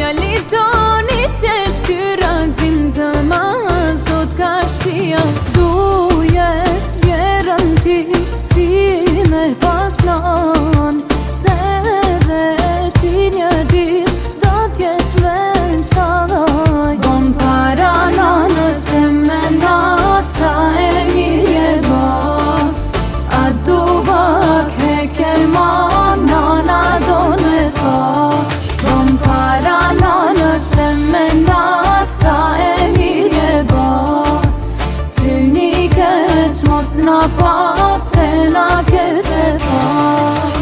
Fjali toni qesh ftyra gzim të ma sot ka shpia Duje vjerën ti si me paslan Se dhe ti një dit do t'jesh me n'sadaj Bom para nanës se me nasa e mirje ba A duva keke ma nana do me ta Bom para nanës se me nasa e mirje ba Syni keq mos na pafte na kese fa